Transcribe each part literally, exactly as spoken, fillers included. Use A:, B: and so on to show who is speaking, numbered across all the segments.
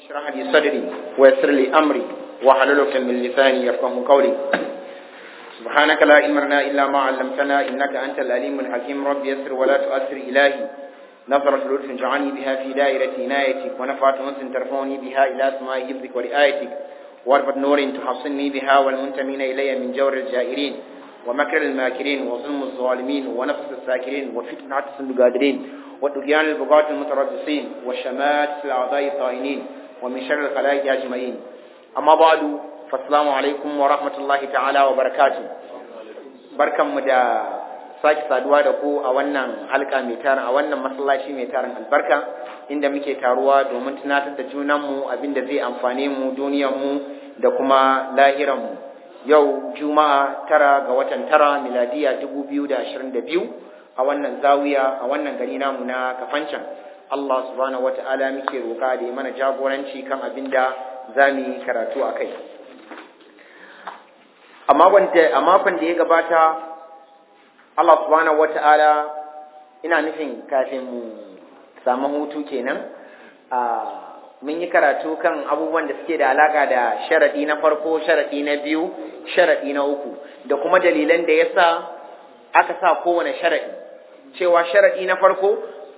A: اشرح لي صدري ويسر لي أمري واحلل عقدة من لساني يفقهوا قولي. سبحانك لا علم لنا إلا ما علمتنا إنك أنت العليم الحكيم. رب يسر ولا تؤثر إلهي. نظرة لطف جعلني بها في دائرة عنايتك، ونفعت أنس ترفعني بها إلى سماء حفظك ورعايتك، واربط نور تحصني بها والمنتمين إلي من جور الجائرين ومكر الماكرين وظلم الظالمين ونفس الساكرين وفتنة عتس القادرين وطغيان البغاة المتربصين وشمات الأعضاء الطائنين ومن شر الخلائق أجمعين. أما بعد، فالسلام عليكم ورحمة الله تعالى وبركاته. بركم دا sake saduwa da ku a wannan halka mai tarin a wannan masallaci mai tarin albarka, inda muke taruwa domin tunatar da junanmu abinda zai amfane mu duniyarmu da kuma lahiranmu. Yau Juma'a tara ga watan tara miladiya dubu biyu da ashirin da biyu a wannan zawiya a wannan gari namu na Kafancan. Allah subhanahu wata'ala muke roƙa da ya mana jagoranci kan abinda za mu yi karatu a kai. A makon da ya gabata, Allah subhanahu wata'ala ina nufin kafin mu samu hutu kenan a mun yi karatu kan abubuwan da suke da alaka da sharadi na farko, sharadi na biyu, sharadi na uku, da kuma dalilan da yasa aka sa kowane sharadi. Cewa sharadi na farko,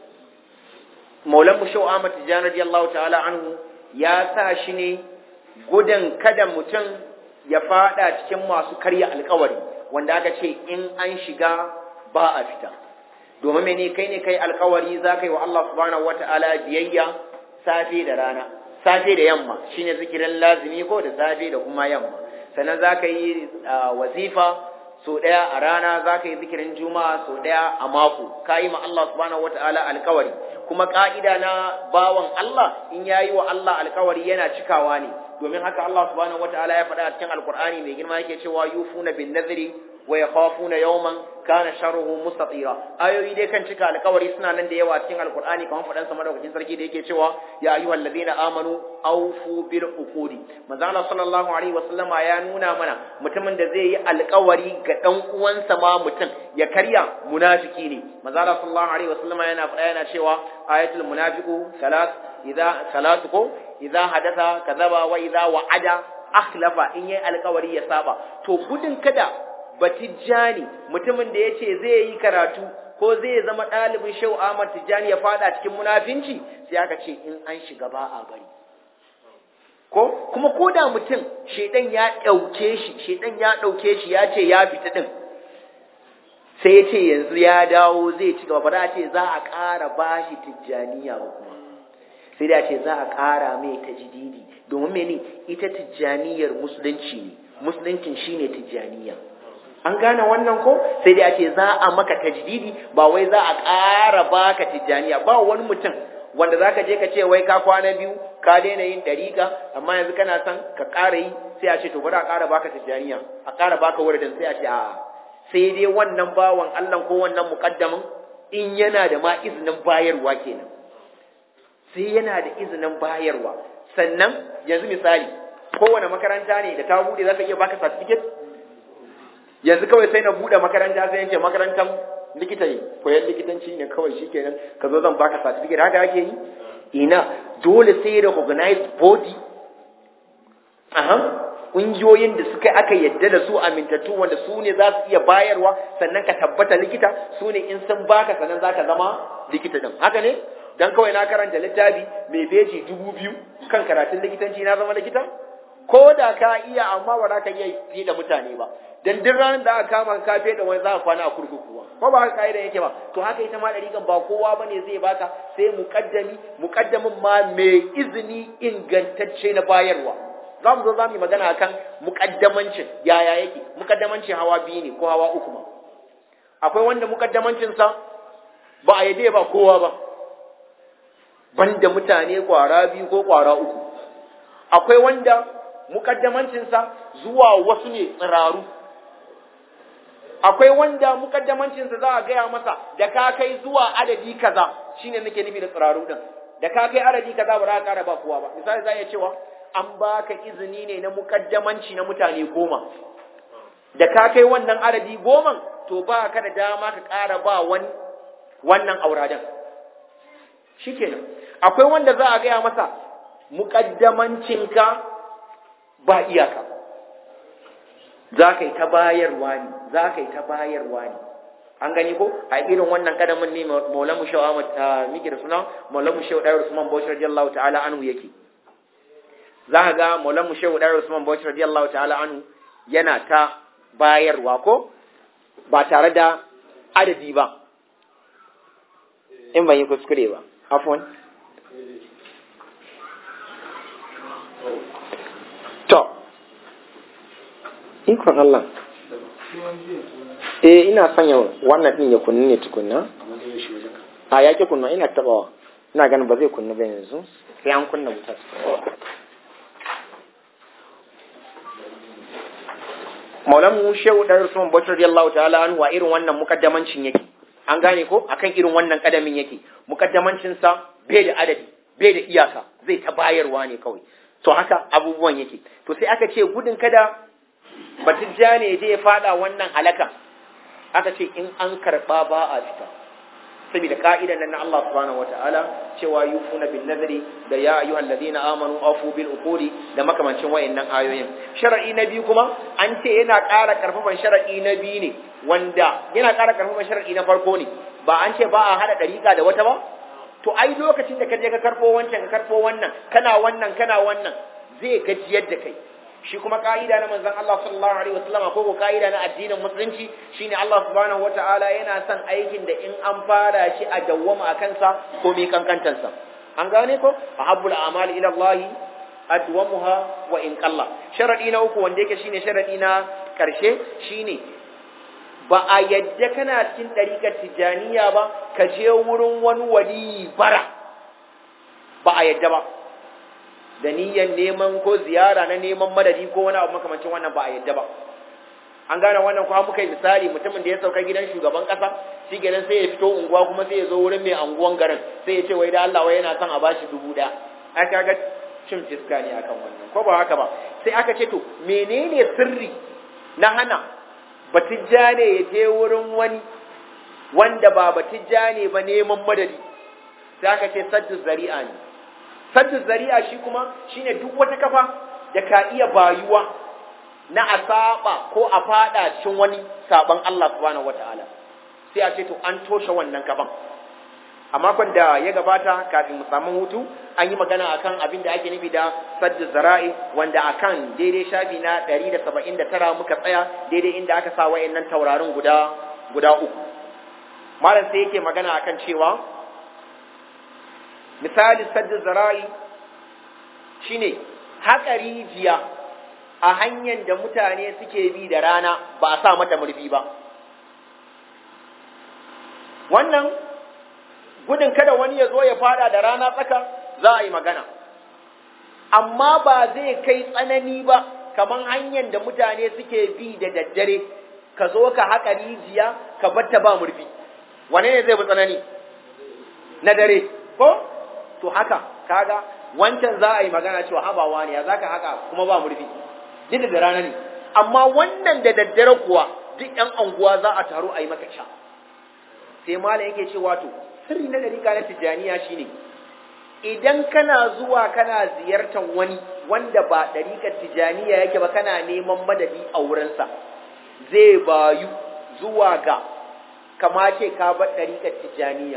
A: Maulan Musho Ahmad Tijani radiyallahu ta'ala anhu ya sa shi ne gudun kada mutum ya fada cikin masu karya alkawari, wanda aka ce in an shiga ba a fita. Domin mene kai ne kai alkawari za ka yi wa Allah subhanahu wata'ala biyayya safe da rana, safe da yamma, shine zikirin lazimi ko da safe da kuma yamma. Sannan za ka yi wazifa so ɗaya a rana, za ka yi zikirin juma'a so ɗaya a mako, ka yi ma Allah subhanahu wata'ala alkawari. Kuma ka'ida na bawan Allah in ya yi wa Allah alkawari yana cikawa ne, domin haka Allah subhanahu wata'ala ya faɗa a cikin alkur'ani mai girma yake cewa yufuna bin nadri wa yakhafuna yawman kana sharruhu mustatira. Ayoyi dai kan cika alkawari suna nan da yawa cikin alkur'ani, kamar faɗan sa madaukakin sarki da yake cewa ya ayyuhal ladina amanu awfu bil uqudi. Manzo Allah sallallahu alaihi wasallama ya nuna mana mutumin da zai yi alkawari ga dan uwansa ma mutum ya karya, munafiki ne. Manzo Allah sallallahu alaihi wasallama yana faɗa yana cewa ayatul munafiqu salat idza salatukum idza hadatha kadhaba wa idza wa'ada akhlafa. In yayi alkawari ya saba. To gudun kada batijani mutumin da yace zai yi karatu ko zai zama ɗalibin Shehu Ahmad Tijani ya fada cikin munafinci, sai aka ce in an shiga ba a bari. Ko kuma koda mutum shedan ya dauke shi shedan ya dauke shi ya ce ya fita din, sai ya ce yanzu ya dawo zai ci gaba, ba za a ce za a ƙara bashi tijjaniya ba, kuma sai da ce za a ƙara mai tajdidi. Domin mene? Ita tijjaniyar musulunci ne, musuluncin shine tijjaniya. An gane wannan ko? Sai da ce za a maka tajdidi, ba wai za a ƙara baka tijjaniya. Ba wani mutum wanda zaka je ka ce wai ka kwana biyu ka daina yin dariƙa, amma yanzu kana son ka ƙara yi, sai a ce to bari a ƙara baka tijjaniya, a ƙara baka wuridin, sai a ce a'a. Sai dai wannan bawan Allah ko wannan muƙaddamin in yana da ma izinin bayarwa kenan, sai yana da izinin bayarwa. Sannan yanzu misali kowane makaranta ne da ta bude za ka iya baka certificate. Yanzu kawai sai na bude makaranta sai yance makarantar likita ne, koyan likitanci ne kawai, shikenan ka zo zan baka certificate. Haka ake yi? Ina, dole sai recognized body, aha, ƙungiyoyin da suka aka yadda da su amintattu wanda su ne za su iya bayarwa, sannan ka tabbata likita, su ne in sun baka sannan za ka zama likita din. Haka ne? Dan kawai na karanta littafi mai beji dubu biyu kan karatun likitanci na zama likita? Ko da ka iya, amma ba za ka iya yi da mutane ba. Dan duk ranar da aka kama ka kafe da wani za ka kwana a kurkuku ba. Ko ba haka kaidan yake ba? To haka ita ma dariƙan ba kowa bane zai baka, sai muqaddami, muqaddamin ma mai izini ingantacce na bayarwa. Za mu zo za mu yi magana akan muƙaddamancin yaya yake. Muƙaddamancin hawa biyu ne ko hawa uku ma. Akwai wanda muƙaddamancinsa ba a yade ba kowa ba, banda mutane kwara biyu ko kwara uku. Akwai wanda muƙaddamancinsa zuwa wasu ne tsiraru. Akwai wanda muƙaddamancinsa za a gaya masa da ka kai zuwa adadi kaza, shine nake nufi da tsiraru din. Da ka kai adadi kaza ba za ka ƙara ba kowa ba. Misali za a iya cewa an baka izini ne na muƙaddamanci na mutane goma. Da ka kai wannan adadi goman, to ba ka da dama ka ƙara ba wani wannan auraden. Shikenan. Akwai wanda za a gaya masa muƙaddamancinka ba iyaka, za ka yi ta bayarwa ne, za ka yi ta bayarwa ne. An gani ko a irin wannan kadamin ne Maulamu Shehu Ahmad miki da suna Maulamu Shehu Dayar Usman Bauchi radiyallahu ta'ala anhu yake. Za ka ga Maulamu Shehu Dayar Usman Bauchi radiyallahu ta'ala anhu yana ta bayarwa ko ba tare da adadi ba. In ban yi kuskure ba, afwan. To, ikon Allah. Eh ina sanya wannan din ya kunni ne tukunna. A yake kunna ina tabawa. Ina ganin ba zai kunna ba yanzu. Sai an kunna wuta. Maulamu Shehu Dayar Usman Bauchi radiyallahu ta'ala anhu wa irin wannan mukaddamancin yake. An gane ko akan irin wannan kadamin yake. Mukaddamancin sa bai da adadi, bai da iyaka, zai ta bayarwa ne kawai. To haka abubuwan yake. To sai aka ce gudun kada batijja ne je ya fada wannan halaka. Aka ce in an karba ba a fita. Saboda ka'idan nan na Allah subhanahu wataala cewa yufuna bin nadri da ya ayyuhal ladina amanu afu bil uqudi da makamancin wayannan ayoyin. Shar'i na biyu kuma an ce yana ƙara karfafan shar'i na biyu ne wanda yana ƙara karfafan shar'i na farko ne. Ba an ce ba a hada dariƙa da wata ba? To ai lokacin da ka je ka karbo wancan ka karbo wannan kana wannan kana wannan zai gajiyar da kai. Shi kuma ka'ida na manzon Allah sallallahu alaihi wasallam ko ko ka'ida na addinin musulunci shine Allah subhanahu wataala yana son aikin da in an fara shi a dawwama a kansa ko mai kankantansa. An gane ko ahabbul a'mali ila Allah adwamuha wa in qalla. Sharadi na uku wanda yake shine sharadi na karshe shine ba a yadda kana cikin dariƙar tijaniya ba ka je wurin wani wali bara, ba a yadda ba. Da niyyar neman ko ziyara na neman madadi ko wani abu makamancin wannan ba a yadda ba. An gane wannan kuma muka yi misali mutumin da ya sauka gidan shugaban kasa shi gidan sai ya fito unguwa kuma sai ya zo wurin mai anguwan garin sai ya ce wai da Allah wai yana son a bashi dubu ɗaya. Ai kaga cin fiska ne akan wannan ko ba haka ba. Sai aka ce to menene sirri na hana batijja ne ya je wurin wani wanda ba batijja ne ba neman madadi. Sai aka ce saddu zari'a ne. Saddu zari'a shi kuma shine duk wata kafa da ka iya bayuwa na a saba ko a fada cikin wani saban Allah subhanahu wataala sai a ce to an toshe wannan kafan. A makon da ya gabata kafin mu samu hutu an yi magana akan abin da ake nufi da saddu zara'i wanda akan daidai shafi na ɗari da saba'in da tara muka tsaya daidai inda aka sa wayannan taurarin guda guda uku. Malam sai yake magana akan cewa misali saddu zara'i shine haƙa rijiya a hanyar da mutane suke bi da rana ba a sa mata murfi ba. Wannan gudun kada wani ya zo ya fada da rana tsaka za a yi magana, amma ba zai kai tsanani ba kamar hanyar da mutane suke bi da daddare ka zo ka haƙa rijiya ka batta ba murfi. Wane ne zai bi tsanani? Na dare ko? To haka kaga wancan za a yi magana cewa habawa ne ya zaka haka kuma ba murfi duk da rana ne, amma wannan da daddare kuwa duk ɗan anguwa za a taru a yi maka sha. Sai malam yake cewa to sirri na dariƙa na tijaniya shine idan kana zuwa kana ziyartar wani wanda ba dariƙar tijaniya yake ba kana neman madadi a wurinsa zai bayu zuwa ga kamace ka bar dariƙar tijaniya,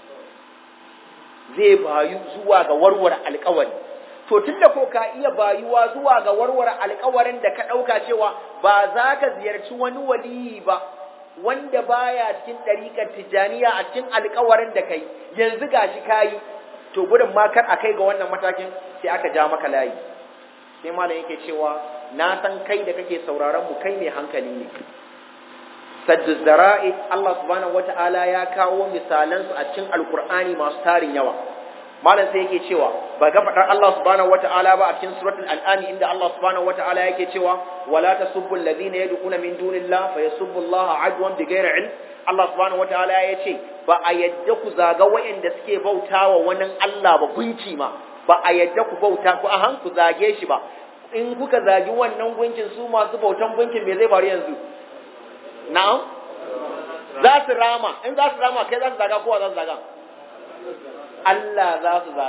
A: zai bayu zuwa ga warware alƙawari. To tunda ko ka iya bayuwa zuwa ga warware alƙawarin da ka ɗauka cewa ba za ka ziyarci wani waliyi ba wanda baya cikin ɗariƙar tijaniya a cikin alƙawarin da kai yanzu gashi kayi, to gudun ma kar a kai ga wannan matakin sai aka ja maka layi. Sai malam yake cewa na san kai da kake sauraron mu kai mai hankali ne. Saddu zara'i Allah subhanahu wata'ala ya kawo misalansu a cikin alkur'ani masu tarin yawa. Malam sai yake cewa ba ga fadar Allah subhanahu wata'ala ba a cikin suratul an'am inda Allah subhanahu wata'ala yake cewa wala tasubbu alladhina yad'una min dunillahi fayasubbu Allah adwan bighairi ilm. Allah subhanahu wata'ala ya ce ba a yadda ku zaga wayanda suke bautawa wani Allah ba gunci ma, ba a yadda ku bauta ku ahan ku zage shi ba. In kuka zagi wannan gunkin su masu bautan gunkin me zai faru yanzu? Na'am? Za su rama, in za su rama kai za su zaga kowa za su zaga? Allah za su zaga.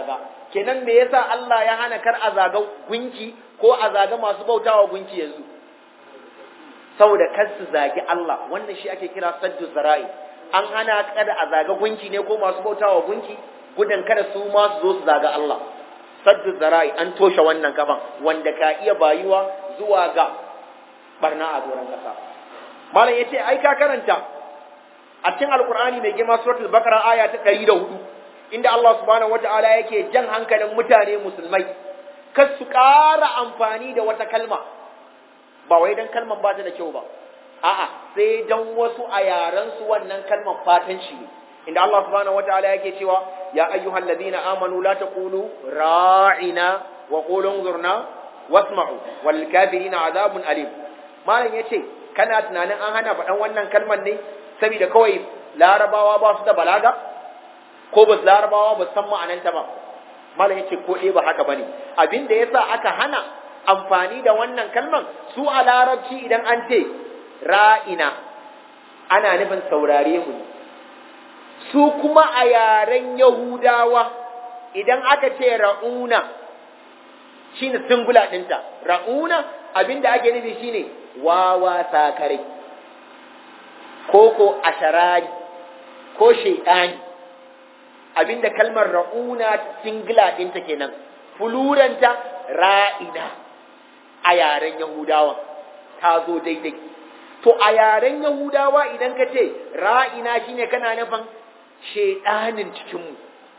A: kenan me yasa Allah ya hana kar a zaga gunki ko a zaga masu bautawa gunki yanzu saboda kar su zagi Allah, wannan shi ake kira saddu zara'i. An hana kada a zaga gunki ne ko masu bautawa gunki gudan kada su ma su zo su zaga Allah. Saddu zara'i an toshe wannan kafan wanda ka iya bayuwa zuwa ga barna a doron kasa. Malam yace ai ka karanta a cikin Alkur'ani mai girma suratul Baqara aya ta ɗari da hudu inda Allah subhanahu wataala yake jan hankalin mutane musulmai kar su ƙara amfani da wata kalma ba wai dan kalman ba ta da kyau ba, a'a sai dan wasu a yaran su wannan kalman fatanci ne, inda Allah subhanahu wataala yake cewa ya ayyuhal ladina amanu la taqulu ra'ina wa qulu unzurna wasma'u wal kafirina azabun alim. Malam yace kana tunanin an hana faɗan wannan kalman ne saboda kawai larabawa ba su da balaga ko ba larabawa ba san ma'ananta ba? Malam yace ko eh ba haka bane, abinda yasa aka hana amfani da wannan kalman su a larabci idan an ce ra'ina ana nufin saurare mu, su kuma a yaren Yahudawa idan aka ce ra'una shine singular ɗinta, ra'una abinda ake nufi shine wawa sakare ko ko asharari ko shaidani, abinda kalmar ra'una singular ɗinta kenan, fuluranta ra'ina a yaren Yahudawa ta zo daidai. To a yaren Yahudawa idan ka ce ra'ina shine kana nufin shaidanin cikinmu,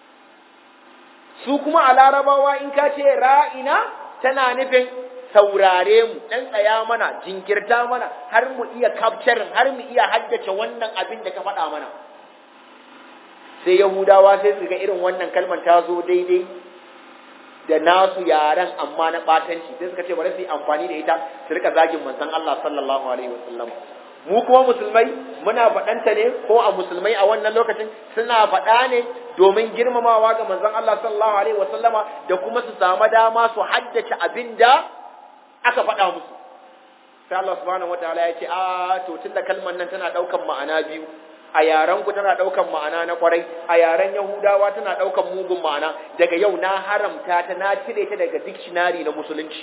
A: su kuma a larabawa in ka ce ra'ina tana nufin saurare mu, ɗan tsaya mana, jinkirta mana har mu iya capturing, har mu iya haddace wannan abin da ka faɗa mana. Sai Yahudawa sai su ga irin wannan kalmar ta zo daidai da nasu yaren amma na batanci, sai suka ce bari su yi amfani da ita su rika zagin manzon Allah sallallahu alaihi wasallam. Mu kuma musulmai muna faɗanta ne, ko a musulmai a wannan lokacin suna faɗa ne domin girmamawa ga manzon Allah sallallahu alaihi wasallama da kuma su samu dama su haddace abin da aka faɗa musu. Sai Allah subhanahu wataala ya ce a to tunda kalmar nan tana ɗaukan ma'ana biyu, a yaren ku tana ɗaukan ma'ana na kwarai, a yaren Yahudawa tana ɗaukan mugun ma'ana, daga yau na haramta ta, na cire ta daga dictionary na musulunci.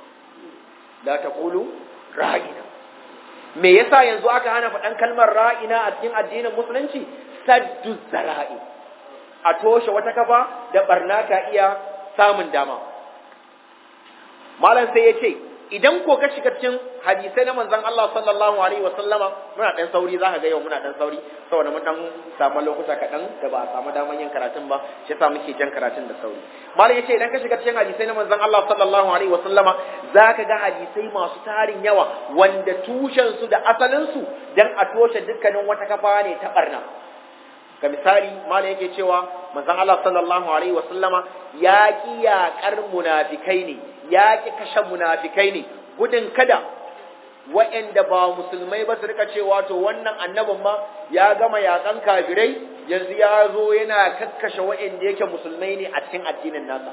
A: La taqulu ra'ina. Me yasa yanzu aka hana faɗan kalmar ra'ina a cikin addinin musulunci? Saddu zara'i, a toshe wata kafa da barna ka iya samun dama. Malam sai ya ce idan ko ka shiga cikin hadisai na manzon Allah sallallahu alaihi wa sallama, muna dan sauri za ka ga yau muna dan sauri saboda mun dan samu lokuta kaɗan da ba a samu daman yin karatun ba, shi yasa muke jan karatun da sauri. Malam yace idan ka shiga cikin hadisai na manzon Allah sallallahu alaihi wa sallama, za ka ga hadisai masu tarin yawa wanda tushen su da asalin su dan a toshe dukkanin wata kafa ne ta barna. Ga misali malam yake cewa manzon Allah sallallahu alaihi wa sallama ya ki yaƙar munafikai ne, ya ki kashe munafikai ne gudun kada wa'anda ba musulmai ba su rika cewa to wannan annabin ma ya gama yakan kafirai yanzu ya zo yana kakkashe wa'anda yake musulmai ne a cikin addinin nasa.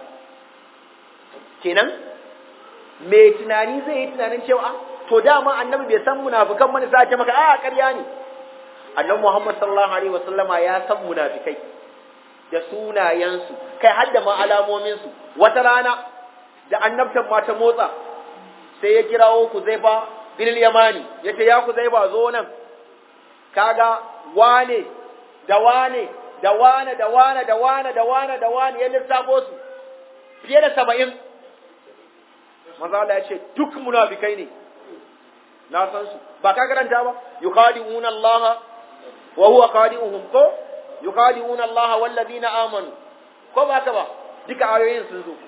A: Kenan me tunani zai yi tunanin cewa to dama annabi bai san munafikan mani za ce maka a ƙarya ne. Annabi Muhammad sallallahu alaihi wasallama ya san munafikai da sunayensu, kai har da ma alamominsu. Wata rana da annabtan ma ta motsa sai ya kirawo Kuzaifa bin Yamani, yace ya Kuzaifa zo nan, kaga wane da wane da wane da wane da wane da wane da wane ya lissafo su fiye da saba'in. Manzo Allah ya ce duk munafikai ne, na san su. Ba ka karanta ba, yukhadi'una Allah wa huwa khadi'uhum, ko yukhadi'una Allah wal ladina amanu, ko ba ka ba, duka ayoyin sun zo.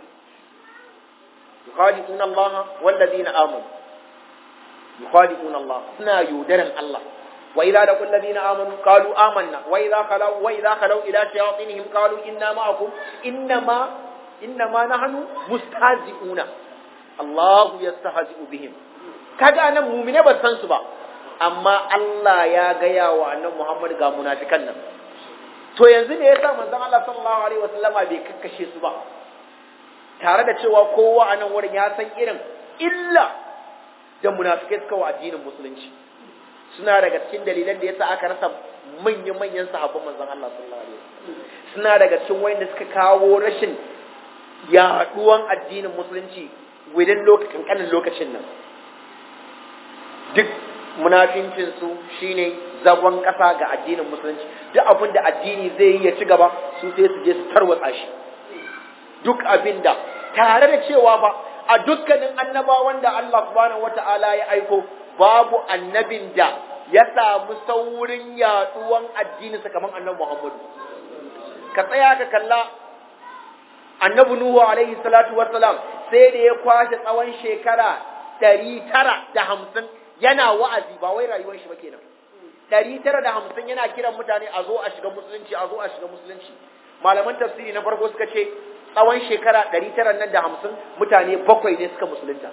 A: yukhadi'una Allah wal ladina amanu, yukhadi'una Allah, suna yudaran Allah. Wa idza laqul ladina amanu qalu amanna wa idza khalu wa idza khalu ila shayatinihim qalu inna ma'akum innama innama nahnu mustahzi'una Allahu yastahzi'u bihim. Kaga nan mu'mine ba san su ba, amma Allah ya gaya wa annabi Muhammad ga munafikan nan. To yanzu ne yasa manzon Allah sallallahu alaihi wasallama bai kakkashe su ba, tare da cewa kowa a nan wurin ya san irin illa da munafikai suka wa addinin musulunci. Suna daga cikin dalilan da yasa aka rasa manyan manyan sahabban manzon Allah sallallahu alaihi wasallam. Suna daga cikin wayanda suka kawo rashin yaduwan addinin musulunci within lokacin kanin lokacin nan. Duk munafincinsu shine zagon ƙasa ga addinin musulunci. Duk abin da addini zai yi ya ci gaba, su sai su je su tarwatsa shi. Duk abin da tare da cewa ba a dukkanin annabawan da Allah subhanahu wata'ala ya aiko, babu annabin da ya samu saurin yaduwan addini kamar annabi Muhammadu. Ka tsaya ka kalla annabi Nuhu alaihi salatu wassalam, sai da ya kwashe tsawon shekara ɗari tara da hamsin yana wa'azi, ba wai rayuwar shi ba kenan. ɗari tara da hamsin yana kiran mutane a zo a shiga musulunci, a zo a shiga musulunci. Malaman tafsiri na farko suka ce tsawon shekara ɗari tara nan da hamsin mutane bakwai ne suka musulunta.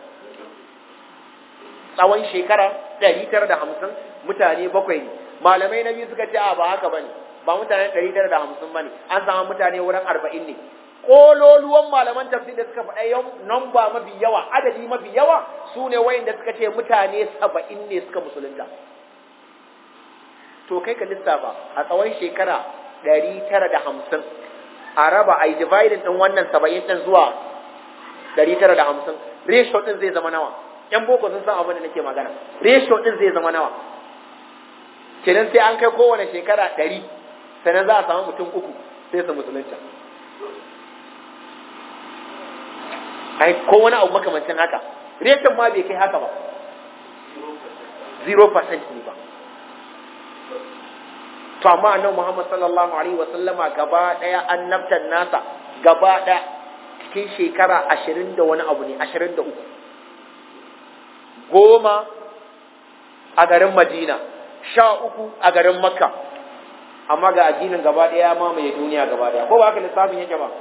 A: Tsawon shekara ɗari tara da hamsin mutane bakwai ne. Malamai na biyu suka ce a ba haka bane, ba mutane ɗari tara da hamsin bane, an samu mutane wurin arba'in ne. Kololuwan malaman tafsir da suka faɗa yau namba mafi yawa, adadi mafi yawa su ne wayanda suka ce mutane saba'in ne suka musulunta. To kai ka lissafa a tsawon shekara ɗari tara da hamsin a raba a yi dividing ɗin wannan saba'in ɗin zuwa ɗari tara da hamsin, ratio ɗin zai zama nawa? ‘Yan boko sun san abin da nake magana. Ratio ɗin zai zama nawa? Kenan sai an kai kowane shekara ɗari, sannan za a samu mutum uku sai su musulunta. Ai, ko wani abu makamancin haka. Ratio ma bai kai haka ba. zero percent ne ba. To amma annabi Muhammad sallallahu alaihi wa sallama gaba daya annabtan nasa gaba daya cikin shekara ashirin da wani abu ne, ashirin da uku. Goma a garin Madina, sha uku a garin Makka. Amma ga addinin gaba daya mamaye duniya gaba daya. Ko ba haka lissafin yake ba?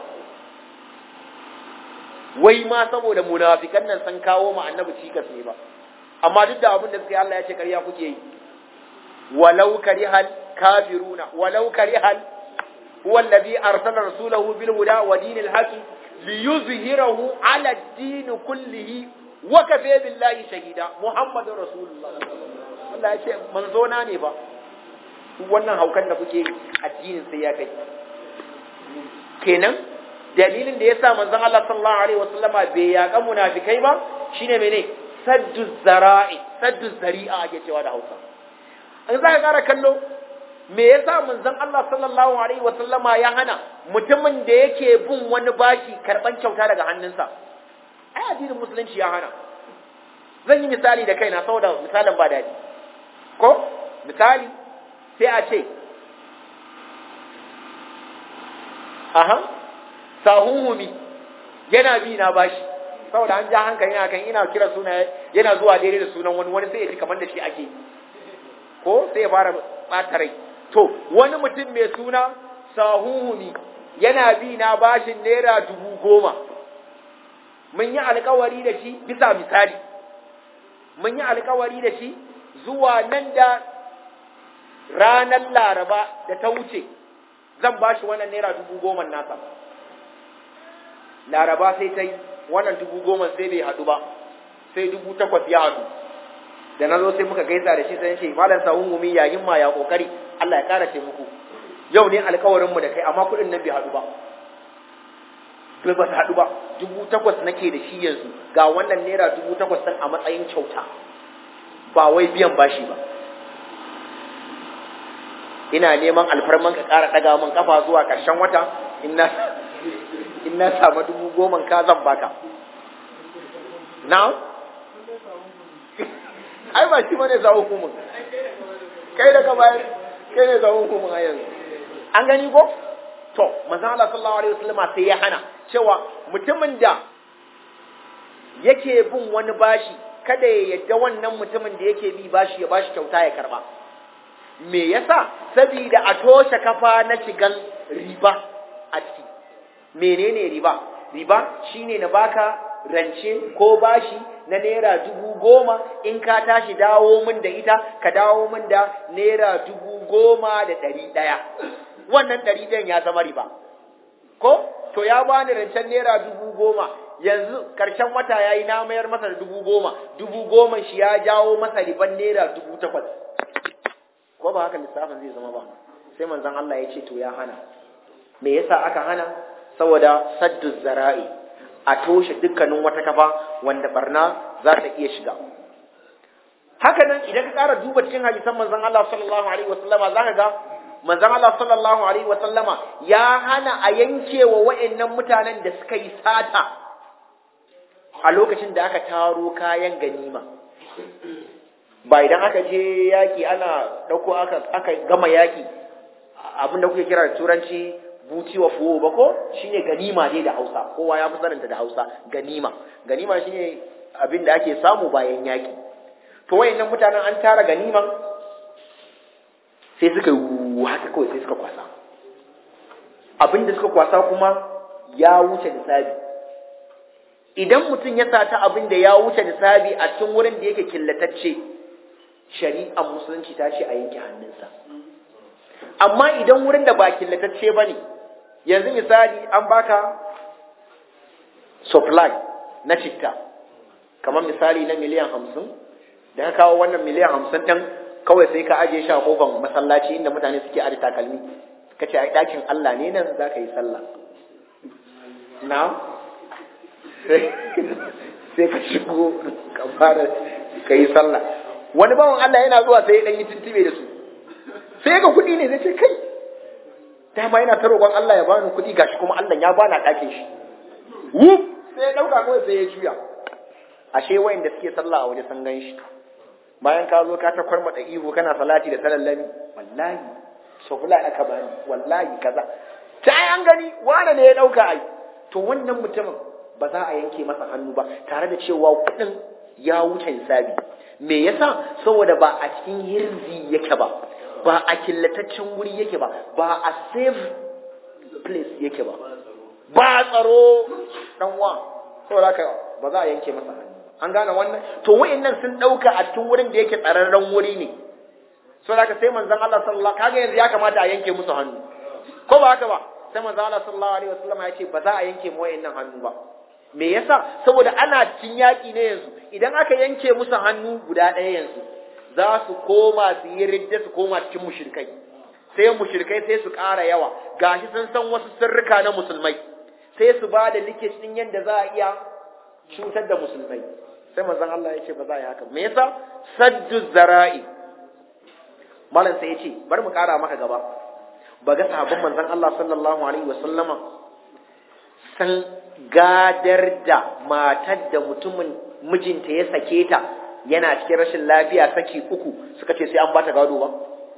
A: Wai ma saboda munafikan nan sun kawo ma annabi cikas ne ba. Amma duk da abin da suka yi Allah ya ce ƙarya kuke yi. Walau karihal kafiruna walau karihal huwa alladhi arsala rasulahu bil huda wa dinil haqqi liyuzhirahu ala ad-din kullihi wa kafa billahi shahida muhammadur rasulullah. Allah ya ce manzo na ne ba. Wannan haukan da kuke yi addinin sai ya kai. Kenan dalilin da yasa manzon Allah sallallahu alaihi wasallama bai yaƙa munafikai ba shine mene? Saddu zara'i, saddu zari'a ake cewa da Hausa. An za ka ƙara kallo me yasa manzon Allah sallallahu alaihi wasallama ya hana mutumin da yake bin wani bashi karban kyauta daga hannunsa? Ai addinin musulunci ya hana. Zan yi misali da kaina saboda misalin ba daɗi. Ko misali sai a ce aha sahuhumi yana bi na bashi saboda an ja hankali na kan ina kira suna yana zuwa daidai da sunan wani wani sai ya ji kamar da shi ake ko sai ya fara ɓata rai. To wani mutum mai suna sahuhumi yana bi na bashin naira dubu goma. Mun yi alkawari da shi bisa misali. Mun yi alkawari da shi zuwa nan da ranar Laraba da ta wuce zan bashi wannan naira dubu goma nasa. Laraba sai ta yi wannan dubu goma sai bai haɗu ba, sai dubu takwas ya haɗu. Da na zo sai muka gaisa da shi sai ce malam sahun gumi yayin ma ya kokari Allah ya ƙara taimako. Yau ne alƙawarin mu da kai amma kuɗin nan bai haɗu ba. Bai ba haɗu ba. Dubu takwas nake da shi yanzu ga wannan naira dubu takwas ɗin a matsayin kyauta ba wai biyan bashi ba. Ina neman alfarman ka ƙara ɗaga min kafa zuwa ƙarshen wata in na in na samu dubu goma ka zan baka. Now? Ai ba shi bane za hukumin. Kai da ka bayar, kai ne za hukumin a yanzu. An gani ko? To, manzon Allah sallallahu alaihi wasallam sai ya hana cewa mutumin da yake bin wani bashi kada ya yadda wannan mutumin da yake bi bashi ya bashi kyauta ya karba. Me yasa? Saboda a toshe kafa na shigan riba a ciki. Menene riba? Riba shine na baka rance ko bashi na naira dubu goma in ka tashi dawo min da ita ka dawo min da naira dubu goma da ɗari ɗaya. Wannan ɗari ɗayan ya zama riba. Ko? To ya bani rancen naira dubu goma yanzu karshen wata ya yi na mayar masa da dubu goma dubu goma shi ya jawo masa riban naira dubu takwas. Ko ba haka lissafin zai zama ba? Sai manzon Allah ya ce to ya hana. Me yasa aka hana? Saboda saddu zara'i a toshe dukkanin wata kafa wanda barna za ta iya shiga. Haka nan idan ka ƙara duba cikin hadisan manzon Allah sallallahu alaihi wasallama zaka ga manzon Allah sallallahu alaihi wasallama ya hana a yanke wa wa'annan mutanen da suka yi sata a lokacin da aka taro kayan ganima. Ba idan aka je yaki ana dauko aka aka gama yaki abin da kuke kira da turanci buti wa fuwo ba ko shine ganima dai da Hausa, kowa ya fi saninta da Hausa ganima. Ganima shine abin da ake samu bayan yaki. To wayannan mutanen an tara ganiman sai suka yi haka kawai sai suka kwasa. Abin da suka kwasa kuma ya wuce nisabi. Idan mutum ya sata abin da ya wuce nisabi a cikin wurin da yake killatacce, shari'ar musulunci ta ce a yanke hannunsa. Amma idan wurin da ba killatacce ba ne, yanzu misali an baka supply na citta, kamar misali na miliyan hamsin, da ka kawo wannan miliyan hamsin ɗin kawai sai ka ajiye shi a kofar masallaci inda mutane suke aje takalmi, ka ce a ɗakin Allah ne nan za ka yi sallah. Na? Sai ka shigo ka fara ka yi sallah. Wani bawan Allah yana zuwa sai ya ɗan yi tuntube da su. Sai ga kuɗi ne zai ce kai, dama yana ta roƙon Allah ya bani kuɗi gashi kuma Allah ya bani a ɗakin shi. Wuf! Sai ya ɗauka kawai sai ya juya. Ashe wayanda suke sallah a waje sun gan shi. Bayan ka zo ka ta kwarmata ihu kana salati da salallami, wallahi sofula aka bani, wallahi kaza. Ta an gani wane ne ya ɗauka ai. To wannan mutumin ba za a yanke masa hannu ba tare da cewa kuɗin ya wuce hisabi. Me yasa? Saboda ba a cikin hirzi yake ba, ba a killataccen wuri yake ba, ba a safe place yake ba, ba tsaro dan wa. Saboda haka ba za a yanke masa hannu. An gane wannan? To wayannan sun dauka a cikin wurin da yake tsararren wuri ne. Saboda haka sai manzon Allah sallallahu kaga yanzu ya kamata a yanke musu hannu. Ko ba haka ba? Sai manzon Allah sallallahu alaihi wasallam ya ce ba za a yanke mu wayannan hannu ba. Me yasa? Saboda ana cikin yaki ne yanzu. Idan aka yanke musu hannu guda ɗaya yanzu, za su koma su yi ridda su koma cikin mushrikai. Sai mushrikai sai su ƙara yawa. Gashi sun san wasu sirrika na musulmai. Sai su ba da likit din yanda za a iya cutar da musulmai. Sai manzon Allah ya ce ba za a yi haka. Me yasa? Saddu zara'i. Malam sai ya ce bari mu ƙara maka gaba. Ba ga sahabban manzon Allah sallallahu alaihi wa sallama san gadar da matar da mutumin mijinta ya sake ta yana cikin rashin lafiya saki uku suka ce sai an bata gado ba.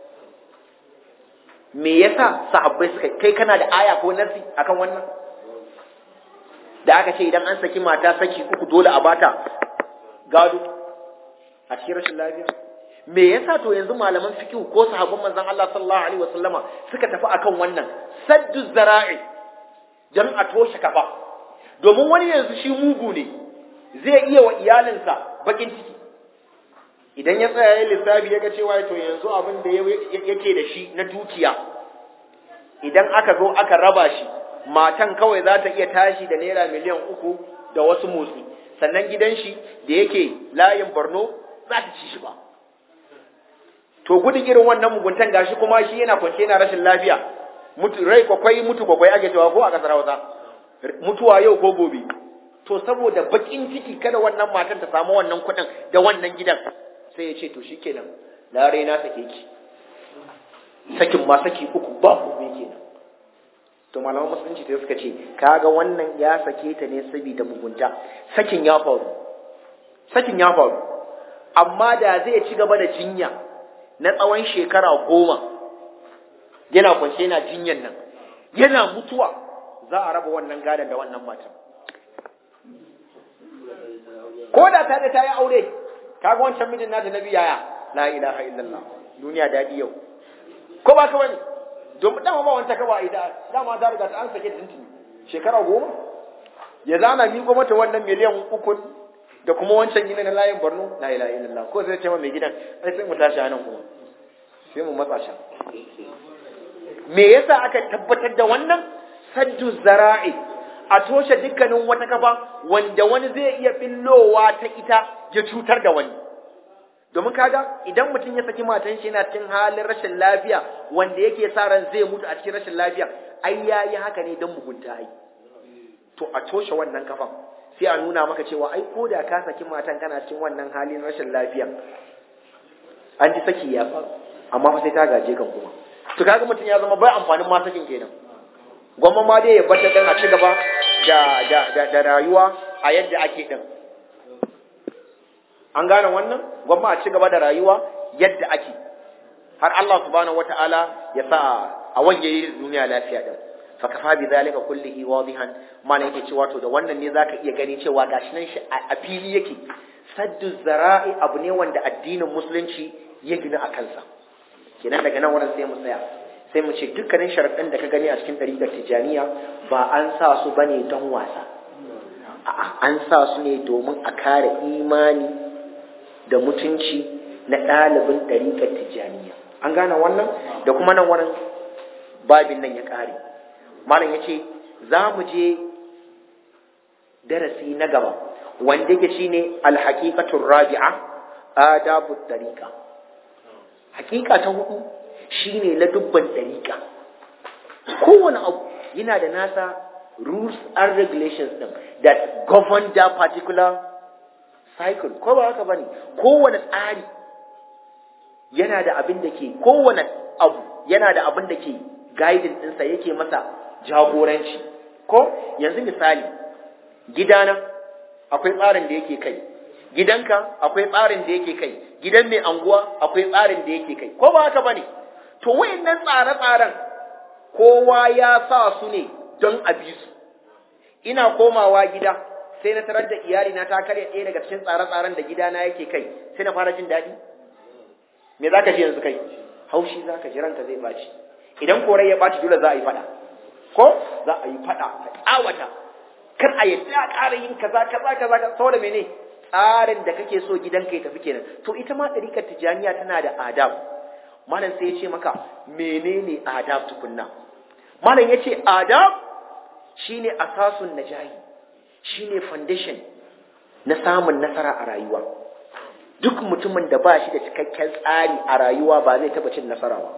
A: Me yasa sahabbai suka kai kana da aya ko nasi akan wannan da aka ce idan an saki mata saki uku dole a bata gado a cikin rashin lafiya? Me yasa to yanzu malaman fiqh ko sahabban manzon Allah sallallahu alaihi wasallama suka tafi akan wannan saddu zara'i dan a toshe kafa? Domin wani yanzu shi mugu ne zai iya wa iyalinsa bakin ciki idan ya tsaya ya lissafi ya ga cewa to yanzu abin da yake da shi na dukiya idan aka zo aka raba shi, matan kawai za ta iya tashi da naira miliyan uku da wasu motsi, sannan gidan shi da yake layin Borno za ta ci shi ba. To gudun irin wannan muguntan gashi kuma shi yana kwance yana rashin lafiya, mutu rai kwakwai mutu kwakwai ake cewa ko a kasar Hausa, mutuwa yau ko gobe. To saboda bakin ciki kada wannan matan ta samu wannan kuɗin da wannan gidan, sai ya ce to shikenan lare na sake ki, sakin ma saki uku ba komai kenan. To malaman musulunci sai suka ce kaga wannan ya sake ta ne saboda mugunta, sakin ya faru sakin ya faru amma da zai ci gaba da jinya na tsawon shekara goma yana kwance yana jinyan nan, yana mutuwa za a raba wannan gadon da wannan matan. Ko da ta da ta yi aure, kaga wancan mijin nata na biyaya, la ilaha illallah, duniya daɗi yau. Ko ba ka bane? Domin dama ba wanta ka ba ida, dama ta riga ta an sake tuntuni shekara goma. Ya zana miƙo mata wannan miliyan uku da kuma wancan gina na layin Borno, la ilaha illallah. Ko sai ce ma mai gidan, ai sai mu tashi anan kuma. Sai mu matsa shi. Me yasa aka tabbatar da wannan saddu zara'i, a toshe dukkanin wata kafa wanda wani zai iya billowa ta ita ya cutar da wani? Domin kaga idan mutum ya saki matan shi yana cikin halin rashin lafiya wanda yake sa ran zai mutu a cikin rashin lafiya, ai yayi haka ne don mugunta ai. to a toshe wannan kafan sai a nuna maka cewa ai ko da ka saki matan kana cikin wannan halin rashin lafiya an ji saki ya faru amma fa sai ta gaje kan kuma to kaga mutum ya zama bai amfanin ma sakin kenan gwamma ma dai ya bata dan a ci gaba da da da rayuwa a yadda ake din an gane wannan gwamma a ci gaba da rayuwa yadda ake har Allah subhanahu wataala ya sa a wange duniya lafiya din fa kafa bi zalika kullihi wadihan mana yake cewa to da wannan ne zaka iya gani cewa gashi nan shi a fili yake saddu zara'i abu ne wanda addinin musulunci ya gina a kansa kenan daga nan wurin sai mu tsaya sai mu ce dukkanin sharaɗin da ka gani a cikin ɗariƙar tijaniya ba an sa su bane don wasa a'a an sa su ne domin a kare imani da mutunci na ɗalibin ɗariƙar tijaniya an gane wannan da kuma nan wurin babin nan ya ƙare malam ya ce za mu je darasi na gaba wanda yake shine alhaqiqatur rabi'a adabut tariqa haqiqa ta hudu shine la dubban tariqa kowane abu yana da nasa rules and regulations din that govern that particular cycle ko ba haka bane kowane tsari yana da abin da ke kowane abu yana da abin da ke guiding ɗinsa yake masa jagoranci ko yanzu misali gidana akwai tsarin da yake kai gidanka akwai tsarin da yake kai gidan mai anguwa akwai tsarin da yake kai ko ba haka bane to wayannan tsare-tsaren kowa ya sa su ne don a bi su ina komawa gida sai na tarar da iyali na ta karya ɗaya daga cikin tsare-tsaren da gidana yake kai sai na fara jin daɗi me zaka ji yanzu kai haushi zaka ji ranka zai baci idan korai ya baci dole za a yi fada ko za a yi fada a tsawata kar a yadda a ƙara yin kaza kaza kaza saboda mene tsarin da kake so gidanka ya tafi kenan to ita ma ɗarikar tijaniya tana da adab malam sai ya ce maka menene adab tukunna malam ya ce adab shine asasun najahi shine foundation na samun nasara a rayuwa duk mutumin da ba shi da cikakken tsari a rayuwa ba zai taba cin nasara ba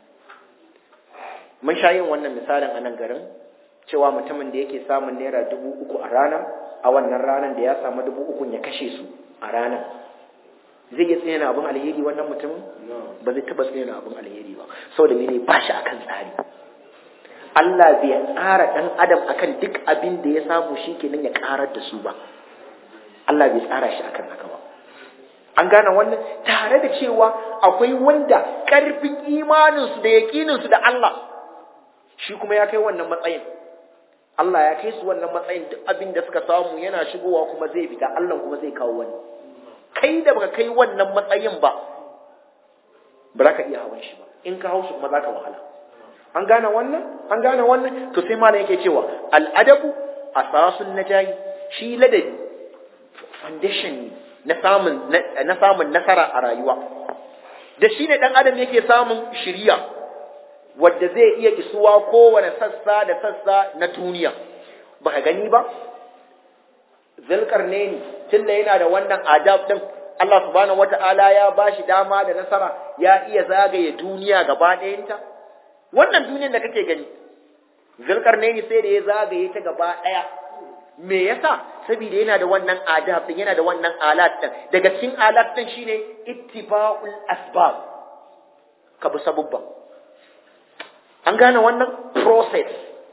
A: mun sha yin wannan misalin a nan garin cewa mutumin da yake samun naira dubu uku a rana a wannan ranar da ya samu dubu uku ya kashe su a ranar zai iya tsaye abin alheri wannan mutumin ba zai taba tsaye abin alheri ba saboda mene ba shi akan tsari Allah bai tsara dan adam akan duk abin da ya samu shi kenan ya karar da su ba Allah bai tsara shi akan haka ba an gane wannan tare da cewa akwai wanda karfin imaninsu da yaƙininsu da Allah shi kuma ya kai wannan matsayin Allah ya kai su wannan matsayin duk abin da suka samu yana shigowa kuma zai fita Allah kuma zai kawo wani kai da baka kai wannan matsayin ba ba za ka iya hawan shi ba in ka hau shi kuma za ka wahala an gane wannan an gane wannan to sai malam yake cewa al'adabu asasun najayi shi ladabi foundation ne na samun na samun nasara a rayuwa da shi ne dan adam yake samun shiriya wadda zai iya isuwa kowane sassa da sassa na duniya baka gani ba zulkarnaini tunda yana da wannan adab din Allah subhanahu wataala ya bashi dama da nasara ya iya zagaye duniya gaba ɗayanta wannan duniyar da kake gani zulkarnaini sai da ya zagaye ta gaba ɗaya me yasa saboda yana da wannan adab din yana da wannan alat din daga cikin alat din shine ittiba'ul asbab ka bi sabubba an gane wannan process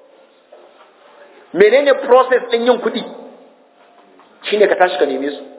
A: menene process din yin kuɗi shine ka tashi ka neme su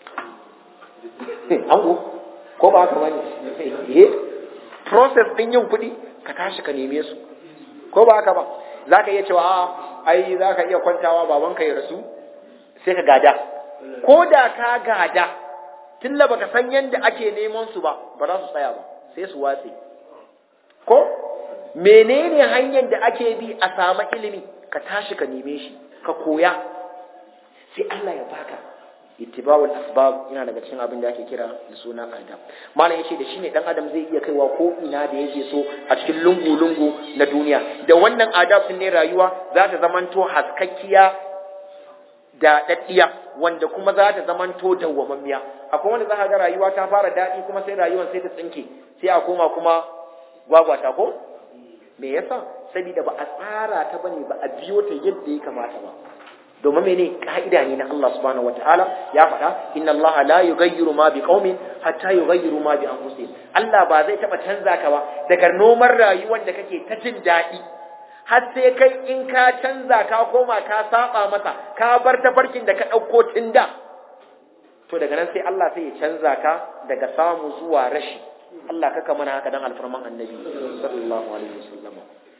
A: ango ko ba haka bane eh process din yin kuɗi ka tashi ka neme su ko ba haka ba zaka iya cewa a ai zaka iya kwantawa babanka ya rasu sai ka gada ko da ka gada tilla baka san yanda ake neman su ba ba za su tsaya ba sai su watse ko menene hanyar da ake bi a samu ilimi ka tashi ka neme shi ka koya sai Allah ya baka ittiba'ul asbab yana daga cikin abin da ake kira da suna adab malam yace da shine dan adam zai iya kaiwa ko ina da yake so a cikin lungu lungu na duniya da wannan adab din ne rayuwa za ta zamanto haskakkiya da daddiya wanda kuma za ta zamanto dawwamammiya akwai wanda za ka ga rayuwa ta fara dadi kuma sai rayuwar sai ta tsinke sai a koma kuma gwagwata ko me yasa saboda ba a tsara ta bane ba a biyo ta yadda ya kamata ba domin mene ka'ida ne na Allah subhanahu wataala ya faɗa inna Allah la yughayyiru ma biqaumin hatta yughayyiru ma bi anfusihim. Allah ba zai taba canza ka ba daga noman rayuwar da kake ta jin daɗi har sai kai in ka canza ka koma ka saba masa ka bar tafarkin da ka ɗauko tun da, to daga nan sai Allah sai ya canza ka daga samu zuwa rashi. Allah kaka mana haka dan alfarman annabi sallallahu alaihi wasallam.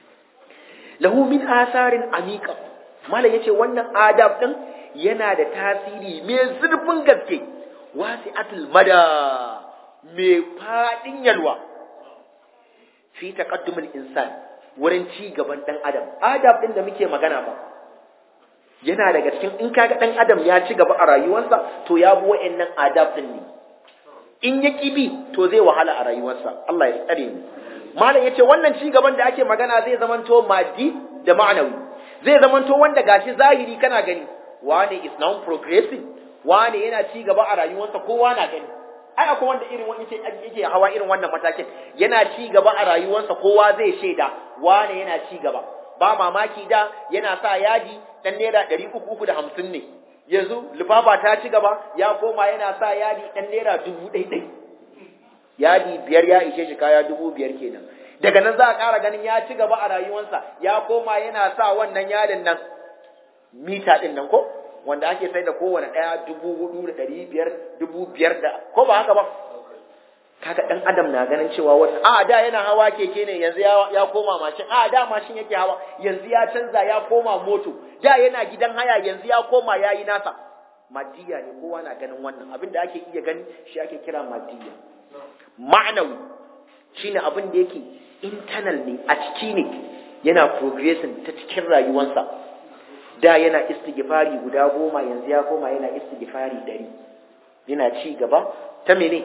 A: Lahu min asarin amika, malam yace wannan adab din yana da tasiri mai zurfin gaske, wasi'atul mada, mai fadin yalwa fi taqaddumul insan, wurin ci gaban dan adam. Adab din da muke magana ba yana daga cikin, in kaga dan adam ya ci gaba a rayuwarsa to ya bi wa'annan adab din ne. In ya kibi to zai wahala a rayuwarsa. Allah ya tsare mu. Malam yace wannan ci gaban da ake magana zai zamanto maddi da ma'anawi. Zai zamanto wanda gashi zahiri kana gani, wane is now progressing, wane yana ci gaba a rayuwarsa, kowa na gani. Ai akwai wanda irin wani yake yake hawa irin wannan matakin, yana ci gaba a rayuwarsa, kowa zai shaida wane yana ci gaba. Ba mamaki da yana sa yadi dan naira ɗari uku uku da hamsin ne, yanzu lifafa ta ci gaba ya koma yana sa yadi dan naira dubu ɗai ɗai, yadi biyar ya ishe shi kaya dubu biyar kenan. Daga nan za a ƙara ganin ya ci gaba a rayuwarsa, ya koma yana sa wannan yadin nan mita ɗin nan ko, wanda ake sai da kowane ɗaya dubu hudu da ɗari biyar, dubu biyar da, ko ba haka ba? Kaga ɗan adam na ganin cewa wata, a da yana hawa keke ne yanzu ya koma mashin, a da mashin yake hawa yanzu ya canza ya koma moto, da yana gidan haya yanzu ya koma ya yi nasa. Madiya ne, kowa na ganin wannan abin da ake iya gani shi ake kira madiya. Ma'anawi shine abin da yake internal ne, a ciki ne, yana progressing ta cikin rayuwarsa. Da yana istighfari guda goma yanzu ya koma yana istighfari dari, yana ci gaba ta mene?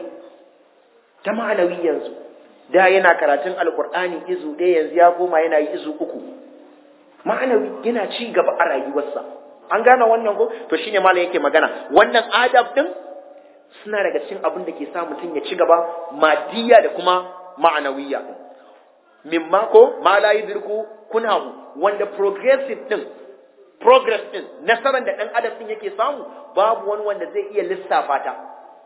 A: Ta ma'anawi yanzu. Da yana karatun alkur'ani izu ɗaya yanzu ya koma yana yi izu uku. Ma'anawi yana ci gaba a rayuwarsa. An gane wannan ko? To shine malam yake magana. Wannan adab din suna daga cikin abin da ke sa mutum ya ci gaba madiya da kuma ma'anawiyya. Mimma ko ma la yudriku kunahu, wanda progressive din progress din nasaran da dan adam din yake samu babu wani wanda zai iya lissafa ta,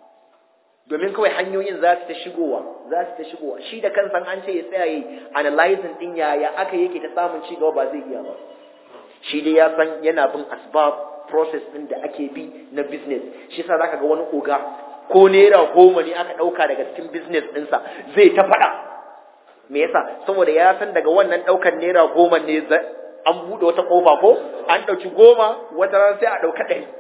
A: domin kawai hanyoyin za su ta shigowa za su ta shigowa shi da kansa an ce ya tsaya yi analyzing din yaya aka yake ta samun ci gaba ba zai iya ba. Shi dai ya san yana bin asbab process din da ake bi na business. Shi yasa zaka ga wani oga ko naira goma ne aka dauka daga cikin business ɗinsa zai ta faɗa. Me yasa? Saboda ya san daga wannan daukar naira goma ne an buɗe wata ƙofa ko an ɗauki goma wata ran sai a ɗauka ɗari,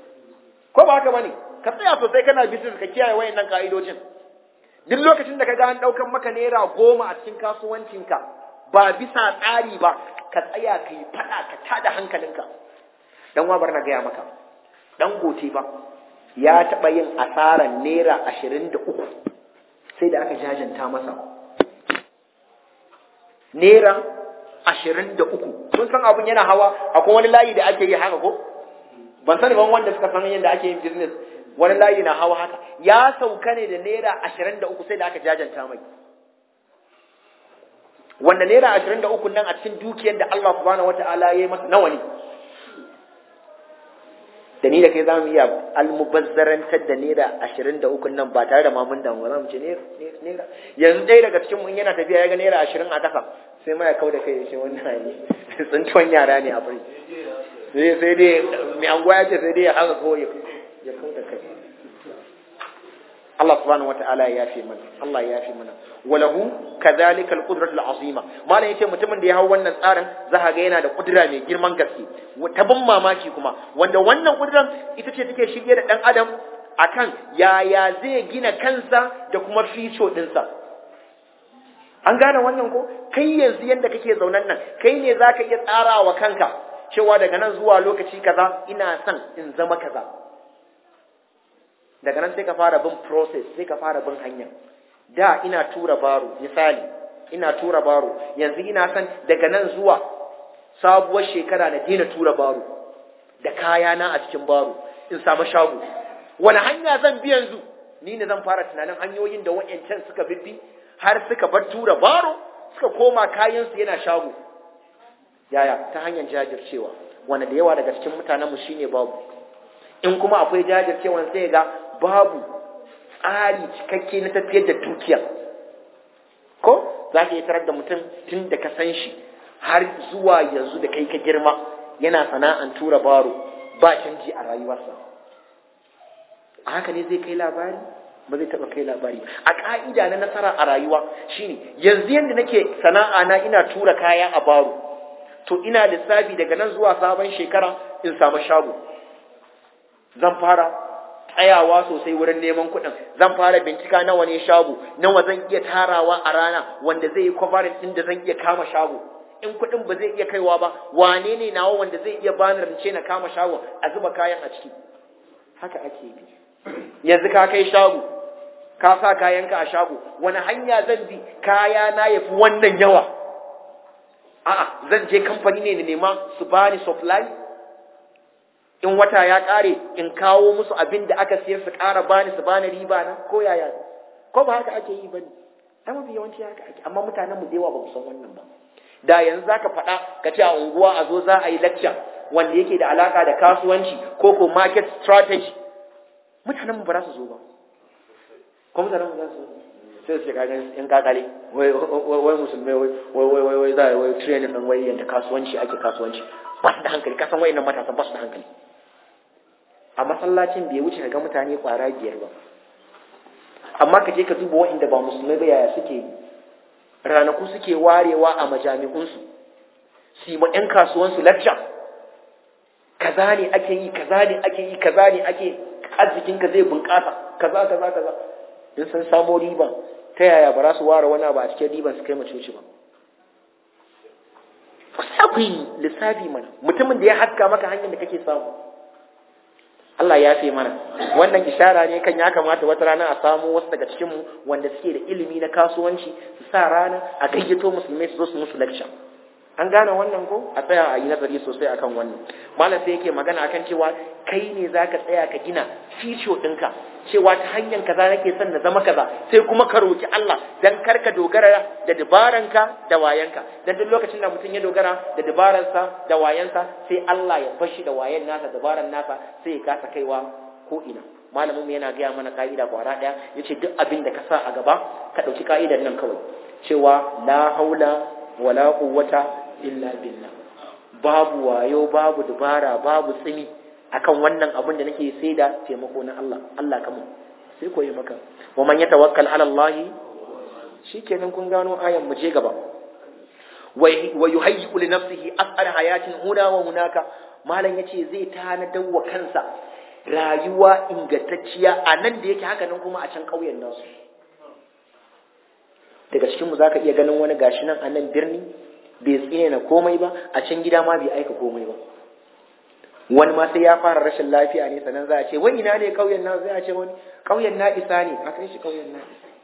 A: ko ba haka bane? Ka tsaya sosai kana business ka kiyaye wayannan ka'idojin. Duk lokacin da ka ga an ɗaukan maka naira goma a cikin kasuwancinka ba bisa tsari ba, ka tsaya ka yi faɗa ka tada hankalinka. Dan wa bar na gaya maka, dan gote ba ya taɓa yin asaran naira ashirin da uku sai da aka jajanta masa. Naira ashirin da uku. Kun san abun yana hawa, akwai wani layi da ake yi haka ko? Ban sani ban wanda suka san yadda ake yin business, wani layi na hawa haka. Ya sauka ne da naira ashirin da uku sai da aka jajanta mai. Wanda naira ashirin da uku nan a cikin dukiyar da Allah subhanahu wata'ala ya yi masa nawa ne? Da ni da kai za mu iya almubazzarantar da naira ashirin da uku nan ba tare da mamun damuwa, za mu ce naira. Yanzu ɗaya daga cikin mun yana tafiya ya ga naira ashirin a ƙasa, sai ma ya kau da kai ya ce wannan ne tsintuwan yara ne a bari. Sai dai mai anguwa ya ce sai dai ya haka ko ya kau da kai. Allah subhanahu wata'ala ya yafe mana, Allah ya yafe mana. Walahu kadhalika al-qudratu al-azima. Malam yace mutumin da ya hau wannan tsarin za ka ga yana da kudura mai girman gaske, ta ban mamaki kuma, wanda wannan kuduran ita ce take shirye da dan adam akan yaya zai gina kansa da kuma fico dinsa. An gane wannan ko? Kai yanzu yanda kake zaunan nan, kai ne zaka iya tsarawa kanka cewa daga nan zuwa lokaci kaza ina son in zama kaza. Daga nan sai ka fara bin process, sai ka fara bin hanya. Da ina tura baro, misali, ina tura baro, yanzu ina son daga nan zuwa sabuwar shekara na daina tura baro da kayana a cikin baro in samu shago. Wani hanya zan bi yanzu? Ni ne zan fara tunanin hanyoyin da wa'yancan suka bibbi har suka bar tura baro, suka koma kayansu yana shago. Yaya? Ta hanyar jajircewa. wanda da yawa daga cikin mutanenmu shine babu. In kuma akwai jajircewan sai ga babu tsari cikakke na tafiyar da dukiya. Ko za ka yi tarar da mutum tun da ka san shi har zuwa yanzu da kai ka girma yana sana'an tura baro ba canji a rayuwarsa. A haka ne zai kai labari? Ba zai taɓa kai labari. A ƙa'ida na nasara a rayuwa shine yanzu yadda nake sana'a na ina tura kaya a baro, to ina lissafi daga nan zuwa sabon shekara in samu shago. Zan fara tsayawa sosai wurin neman kuɗin, zan fara bincika nawa ne shago, nawa zan iya tarawa a rana wanda zai yi covering ɗin da zan iya kama shago. In kuɗin ba zai iya kaiwa ba, wane ne nawa wanda zai iya bani rance na kama shago a zuba kayan a ciki. Haka ake yi. Yanzu ka kai shago, ka sa kayanka a shago, wani hanya zan bi kaya na yafi wannan yawa? A'a, zan je kamfani ne na nema su bani supply? In wata ya ƙare in kawo musu abin da aka siyar su ƙara bani su bani riba na ko yaya? Ko ba haka ake yi bane? Ai mafi yawanci haka ake, amma mutanen mu da yawa ba mu san wannan ba. Da yanzu zaka faɗa ka ce a unguwa a zo za a yi lecture wanda yake da alaka da kasuwanci ko ko market strategy, mutanen mu ba za su zo ba. Ko mutanen mu za su zo sai su ga in kakale wai wai musulmai wai wai wai wai za wai training din wai yanda kasuwanci ake kasuwanci ba su da hankali. Kasan wayannan matasan ba su da hankali. A masallacin bai wuce ga mutane kwara biyar ba, amma ka je ka duba wa'inda ba musulmai ba yaya suke yi. Ranaku suke warewa a majami'unsu su yi ma 'yan kasuwansu lecture, kaza ne ake yi kaza ne ake yi kaza ne ake arzikinka zai bunƙasa kaza kaza kaza. In sun samo riba ta yaya ba za su ware wani abu a cikin riban su kai ma coci ba? Ku sa ku yi lissafi mana, mutumin da ya haska maka hanyar da kake samu. Allah ya fi mana. Wannan ishara ne kan ya kamata wata rana a samu wasu daga cikinmu wanda suke da ilimi na kasuwanci su sa rana a gayyato musulmai su zo su musu lecture. An gane wannan ko? A tsaya a yi nazari sosai akan wannan. Malam sai yake magana akan cewa kai ne zaka tsaya ka gina future ɗinka, cewa ta hanyar kaza nake son na zama kaza, sai kuma ka roki Allah dan karka dogara da dabaranka da wayanka. Dan duk lokacin da mutum ya dogara da dabaransa da wayansa, sai Allah ya bashi da wayan nasa dabaran nasa sai ya kasa kaiwa ko ina. Malamin mu yana gaya mana ka'ida kwara daya, yace duk abin da ka sa a gaba ka dauki ka'idar nan kawai, cewa la haula wala quwwata illa billah. Babu wayo, babu dubara, babu tsimi akan wannan abin da nake sai da taimako na Allah. Allah kamun sai koyi maka. Wa man yatawakkal ala Allah, shikenan kun gano ayan mu je gaba. Wa yuhayyi li nafsihi as'al hayatin huna wa hunaka. Malam yace zai tanadar wa kansa rayuwa ingantacciya a nan da yake haka nan kuma a can kauyen nasu. Daga cikin mu zaka iya ganin wani gashi nan a nan birni bai tsine na komai ba, a can gida ma bai aika komai ba. Wani ma sai ya fara rashin lafiya ne sannan za a ce wani ina ne kauyen na, zai a ce wani kauyen na isa ne, a kai shi kauyen na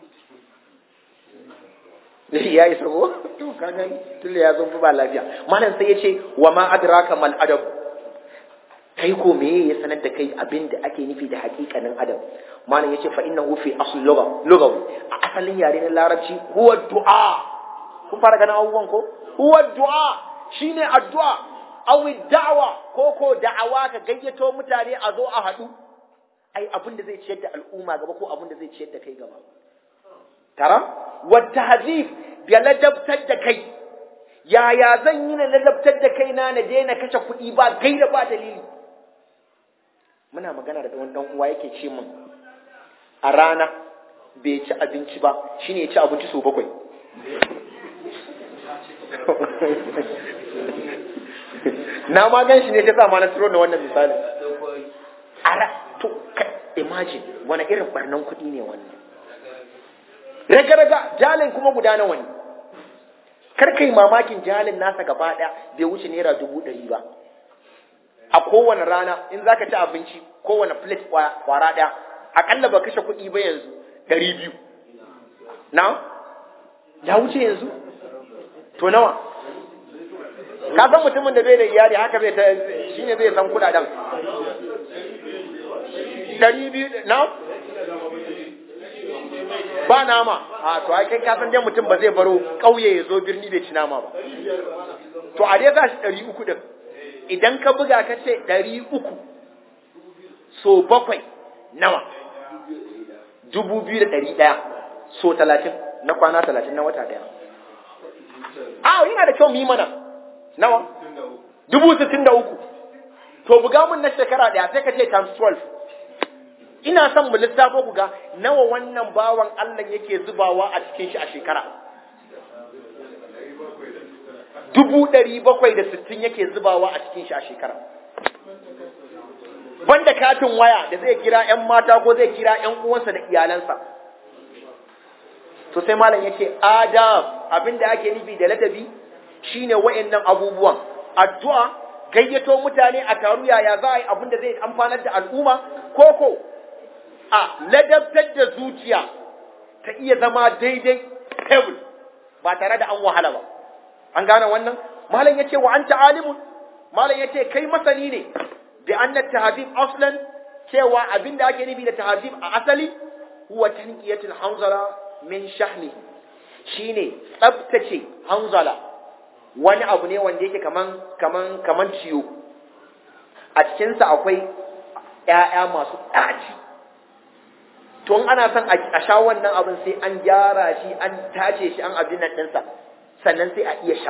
A: isa. Ya isa ko? To ka gani tunda ya zo ba lafiya. Malam sai ya ce wa ma adraka mal adab. Kai ko me ya sanar da kai abin da ake nufi da hakikanin adab? Malam ya ce fa innahu fi asl lugha lugha a asalin yare na larabci huwa du'a. Kun fara ganin abubuwan ko? Huwa du'a shine addu'a. awi da'awa ko ko da'awa ka gayyato mutane a zo a haɗu ai abin da zai ciyar da al'umma gaba ko abin da zai ciyar da kai gaba. Tara wa tahzif ya ladabtar da kai, yaya zan yi na ladabtar da kai na na daina kashe kuɗi ba gaira ba dalili. Muna magana da wani dan uwa yake ce min a rana bai ci abinci ba, shine ya ci abinci sau bakwai. Na ma gan shi ne ta sa ma na turo da wannan misali. Ara to imagine wani irin barnan kuɗi ne wannan. Raga-raga jalin kuma guda nawa ne? Kar kai mamakin jalin nasa gaba ɗaya bai wuce naira dubu ɗari ba. A kowane rana in zaka ci abinci kowane plate kwara ɗaya akalla ba kashe kuɗi ba yanzu ɗari biyu. Na? Ya wuce yanzu? To nawa? Ka san mutumin da bai da iyali haka bai ta shine zai san kudaden. Dari biyu na? Ba nama. A to ai kai ka san dai mutum ba zai baro kauye ya zo birni bai ci nama ba. To a dai za shi ɗari uku din. idan ka buga ka ce ɗari uku so bakwai nawa dubu biyu da ɗari ɗaya so talatin na kwana talatin na wata ɗaya. A yana da kyau mu yi mana nawa dubu sittin da uku to buga mun na shekara ɗaya sai ka ce times twelve. Ina son mu lissafo ku ga nawa wannan bawan Allah yake zubawa a cikin shi a shekara. Dubu ɗari bakwai da sittin yake zubawa a cikin shi a shekara. Banda katin waya da zai kira ‘yan mata ko zai kira ‘yan uwansa da iyalansa. To sai malam yake Adam abinda ake nufi da ladabi shine wa'annan abubuwan. Addu'a, gayyato mutane a taru yaya za a yi abin da zai amfanar da al'umma, koko a ladabtar da zuciya ta iya zama daidai table ba tare da an wahala ba. An gane wannan? Malam yace wa anta alimun, malam yace kai masani ne bi anna tahzib aslan, cewa abinda ake nufi da tahzib a asali huwa tanqiyatul hanzala min shahmi, shine tsabtace hanzala, wani abu ne wanda yake kaman kaman kaman ciyo a cikin sa akwai ƴaƴa masu ɗaci. To in ana son a sha wannan abin sai an gyara shi, an tace shi, an abin nan ɗinsa, sannan sai a iya sha.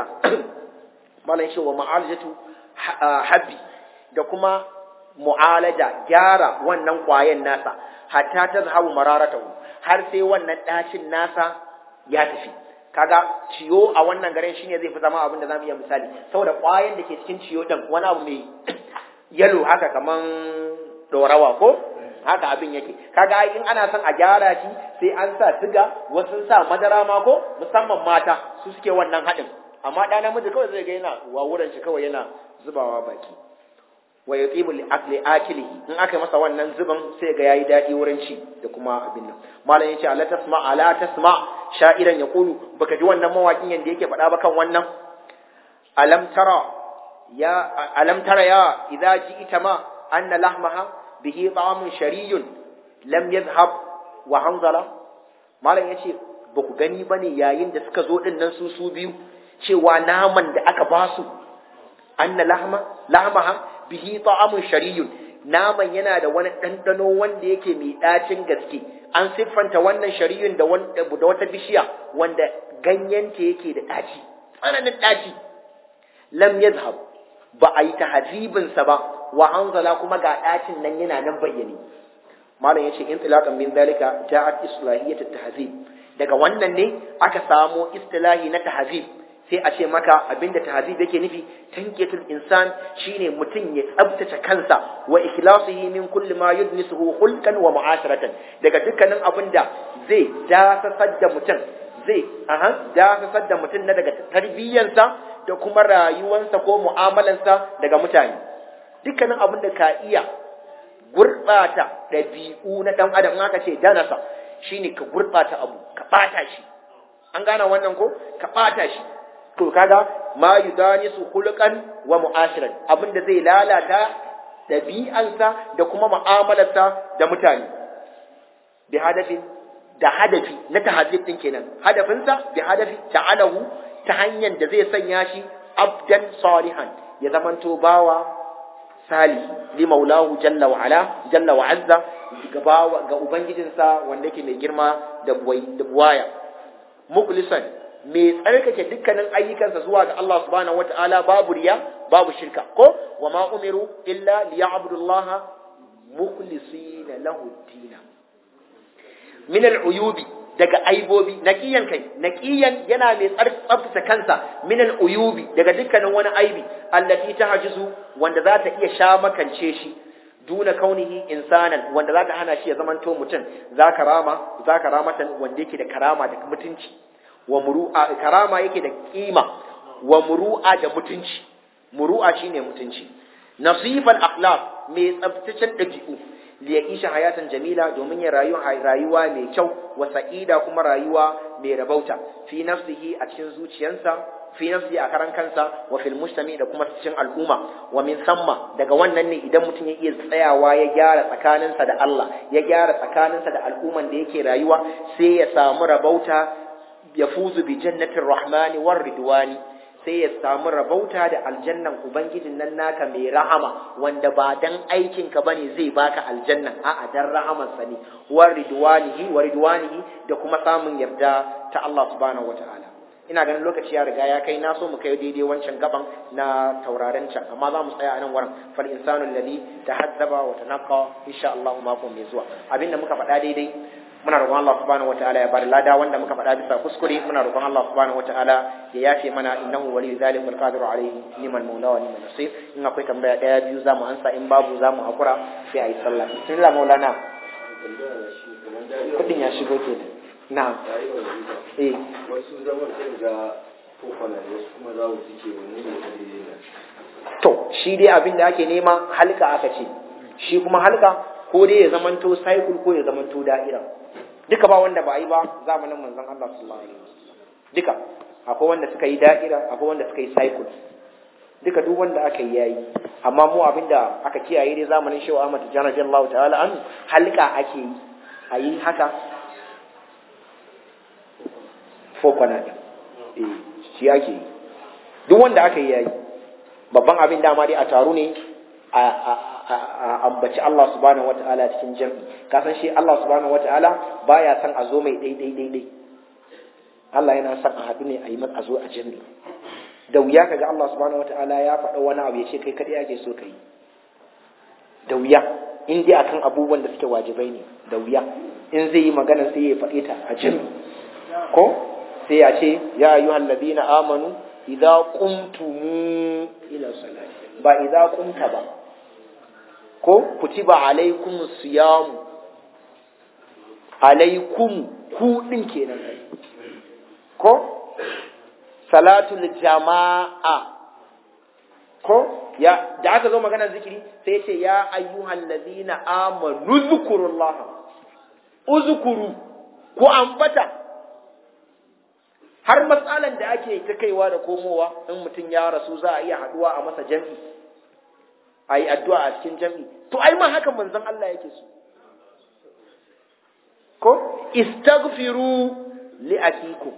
A: Malam shi wa ma'alajatu habbi, da kuma mu'alaja, gyara wannan ƙwayen nasa, hatta ta zahabu mararatahu, har sai wannan ɗacin nasa ya tafi. Kaga ciyo a wannan garin shine zai fi zama abin da zamu iya misali, saboda ƙwayen da ke cikin ciyo din wani abu mai yalo haka kaman dorawa ko haka abin yake. Kaga in ana son a gyara shi sai an sa siga, wasu sa madara ma ko, musamman mata su suke wannan haɗin, amma ɗa namiji kawai zai ga yana wawuran shi kawai yana zubawa baki. Wa yutibu li akli akilihi, in aka masa wannan zuban sai ga yayi dadi wurin ci da kuma abin nan. Malam yace ala tasma ala tasma sha'iran yaqulu, baka ji wannan mawakin yanda yake faɗa ba kan wannan? Alam tara ya alam tara ya idza ji'ta ma anna lahmaha bihi ta'amun shariyun lam yadhhab wa hanzala. Malam yace baku gani bane yayin da suka zo din nan su su biyu, cewa naman da aka basu anna lahma lahmaha bihi ta'amun shariyun, naman yana da wani ɗanɗano wanda yake mai ɗacin gaske. An siffanta wannan shariyun da wata bishiya wanda ganyenta yake da ɗaci, tsananin ɗaci. Lam yadhhab, ba a yi tahzibinsa ba, wa hanzala kuma ga ɗacin nan yana nan bayyane. Malam yace intilaqan min zalika ja'at islahiyat at-tahzib, daga wannan ne aka samo istilahi na tahzib. Sai a ce maka abinda tahzib yake nufi, tanqiyatul insan shine mutum ya tsabtace kansa wa ikhlasihi min kulli ma yudnisuhu khulqan wa mu'asharatan, daga dukkanin abinda zai dasasar da mutum zai aha dasasar da mutum na daga tarbiyyansa da kuma rayuwansa ko mu'amalansa daga mutane. Dukkanin abinda ka iya gurbata dabi'u na dan adam, aka ce danasa shine ka gurbata abu, ka bata shi. An gane wannan ko? Ka bata shi. To kaga ma yudanisu khulqan wa mu'ashiran, abinda zai lalata dabi'ansa da kuma mu'amalarsa da mutane. Bi hadafin, da hadafi na tahzib din kenan, hadafinsa bi hadafi ta'alahu, ta hanyar da zai sanya shi abdan salihan, ya zamanto bawa salih li maulahu jalla wa ala jalla wa azza, ga bawa ga ubangijinsa wanda yake mai girma da buwaya. Mukhlisan, mai tsarkake dukkanin ayyukansa zuwa ga Allah subhanahu wataala, babu riya babu shirka ko wa ma umiru illa liya'budullaha mukhlisina lahu ad-din. Min al-uyubi, daga aibobi, naqiyan kai naqiyan yana mai tsaftace kansa, min al-uyubi daga dukkanin wani aibi, allati tahjizu wanda za ta iya sha makance shi, duna kaunihi insanan wanda za ta hana shi ya zamanto mutum, za karama za karamatan wanda yake da karama da mutunci, wa muru'a, karama yake da kima, wa muru'a da mutunci. Muru'a shine mutunci. Nasifal akhlaq, mai tsabtacen dabi'u, li ya'isha hayatan jamila, domin ya rayu rayuwa mai kyau, wa sa'ida kuma rayuwa mai rabauta, fi nafsihi a cikin zuciyarsa, fi nafsihi a karan kansa, wa fil mujtami da kuma cikin al'umma. Wa min samma, daga wannan ne idan mutum ya iya tsayawa ya gyara tsakaninsa da Allah, ya gyara tsakaninsa da al'umman da yake rayuwa, sai ya samu rabauta, yafuzu bi jannatir rahmani war ridwani, sai ya samu rabauta da aljannan ubangijin nan naka mai rahama wanda ba dan aikin ka bane zai baka aljannan a'a dan rahaman sa ne wa ridwanihi wa ridwanihi da kuma samun yarda ta Allah subhanahu wataala. Ina ganin lokaci ya riga ya kai, na so mu kai daidai wancan gaban na tauraron can, amma za mu tsaya a nan wurin fal insanu alladhi tahazzaba wa tanaqa insha Allah mako mai zuwa. Abinda muka faɗa daidai muna roƙon Allah subhanahu wataala ya bada lada, wanda muka faɗa bisa kuskure muna roƙon Allah subhanahu wataala ya yafe mana, innahu waliyyu dhalika wal qadiru alayhi, ni'mal mawla wa ni'mal nasir. In akwai tambaya daya biyu zamu ansa, in babu zamu hakura sai ayi sallah. Bismillah maulana. Kudin ya shigo kenan. Na'am. Eh.
B: Wasu zaman sai ga kokona wasu kuma za su ce wani ne da ne.
A: To, shi dai abin da ake nema halka aka ce. Shi kuma halka ko dai ya zamanto cycle ko ya zamanto da'ira. Duka ba wanda ba yi ba zamanin manzon Allah sallallahu alaihi wasallam. Duka akwai wanda suka yi da'ira, akwai wanda suka yi cycle. Duka duk wanda aka yi yayi. Amma mu abinda aka kiyaye dai zamanin Shehu Ahmad Tijani radiyallahu ta'ala an halka ake yi. Ayi haka fokwana ɗin eh shi ake yi, duk wanda aka yi yayi. Babban abin dama dai a taru ne a ambaci Allah subhanahu wata'ala cikin jami'i. Ka san shi Allah subhanahu wata'ala baya son a zo mai daidai daidai. Allah yana son a haɗu ne a yi a zo a jami'i. Da wuya kaga Allah subhanahu wata'ala ya faɗa wani abu ya ce kai kaɗai ake so ka yi. Da wuya in dai akan abubuwan da suke wajibai ne, da wuya in zai yi magana sai ya faɗe ta a jami'i ko sai ya ce ya ayyuhal ladina amanu idza qumtum ila salati, ba idza qumta ba. Ko kutiba alaikumus siyam, alaikum ku din kenan. Ko salatul jama'a, ko ya da aka zo maganar zikiri sai ya ce ya ayyuhal ladina amanu zkurullaha, uzkuru ku ambata. Har matsalan da ake ta kaiwa da komowa, in mutum ya rasu za a iya haduwa a masa jami'i, a yi addu'a a cikin jami'i. To ai ma hakan manzon Allah yake so. Ko istaghfiru li akikum,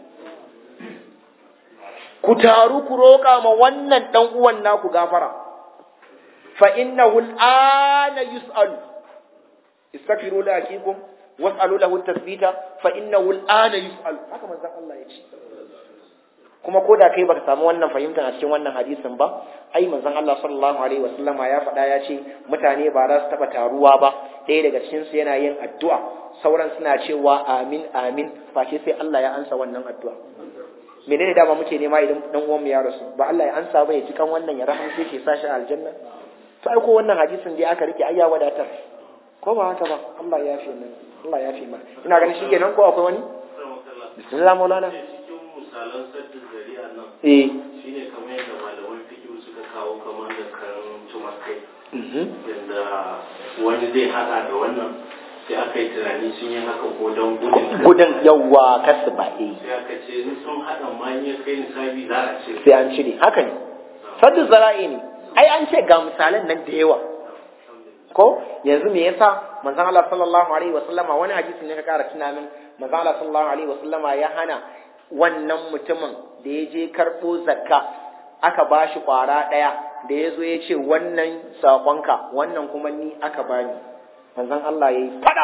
A: ku taru ku roƙa ma wannan dan uwan naku gafara, fa innahu al'ana yus'alu. Istaghfiru li akikum was'alu lahu at-tathbita fa innahu al'ana yus'alu. Haka manzon Allah ya ce. Kuma ko da kai baka samu wannan fahimtar a cikin wannan hadisin ba, ai manzon Allah sallallahu alaihi wasallama ya faɗa ya ce mutane ba za su taɓa taruwa ba, ɗaya daga cikin su yana yin addu'a, sauran suna cewa amin amin, face sai Allah ya ansa wannan addu'a. Menene dama muke nema idan dan uwan mu ya rasu? Ba Allah ya ansa ba, ya ji kan wannan ya rahamce shi sashi aljanna. To ai ko wannan hadisin dai aka rike ai ya wadatar. Ko ba haka ba? Allah ya yafe mana. Allah ya yafe mana. Ina ganin shikenan ko akwai wani? Bismillah maulana.
B: Misalan saddin zari'a nan
A: eh
B: shine kamar yadda malaman fiqh suka kawo kamar da karan tumakai, yadda wani zai hada da wannan sai aka yi tunani sun yi haka ko don gudun
A: gudun yawa kasu ba eh
B: sai aka ce in sun hada ma ya kai nisabi za a cire,
A: sai an cire. Haka ne, saddin zara'i ne. Ai an ce ga misalan nan da yawa. Ko yanzu me yasa manzon Allah sallallahu alaihi wasallama, wani hadisi ne ka kara tuna min, manzon Allah sallallahu alaihi wasallama ya hana wannan mutumin da ya je karɓo zakka aka ba shi ƙwara ɗaya, da ya zo ya ce wannan saƙonka, wannan kuma ni aka bani. Manzon Allah ya yi faɗa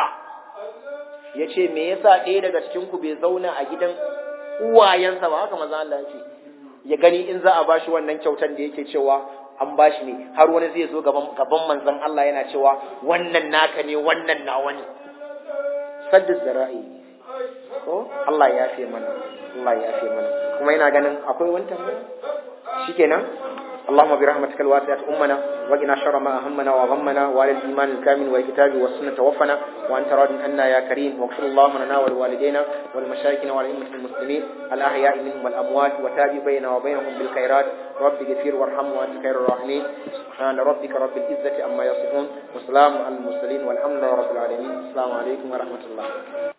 A: ya ce me yasa ɗaya daga cikinku bai zauna a gidan uwayensa ba? Haka manzon Allah ya ce ya gani in za a ba shi wannan kyautar da yake cewa an ba shi ne. Har wani zai zo gaban manzon Allah yana cewa wannan naka ne, wannan nawa ne. Saddu zara'i. Ko Allah ya yafe mana, Allah ya yafe mana. Kuma ina ganin akwai wani tambaya shikenan. اللهم برحمتك الواسعة أمنا وقنا شر ما أهمنا وغمنا وعلى الإيمان الكامل والكتاب والسنة توفنا وأنت راض عنا يا كريم. واغفر اللهم لنا ولوالدينا ولمشايخنا ولأئمة المسلمين الأحياء منهم والأموات وتاب بيننا وبينهم بالخيرات. رب اغفر وارحم وأنت خير الراحمين. سبحان ربك رب العزة عما يصفون وسلام على المرسلين والحمد لله رب العالمين. السلام عليكم ورحمة الله.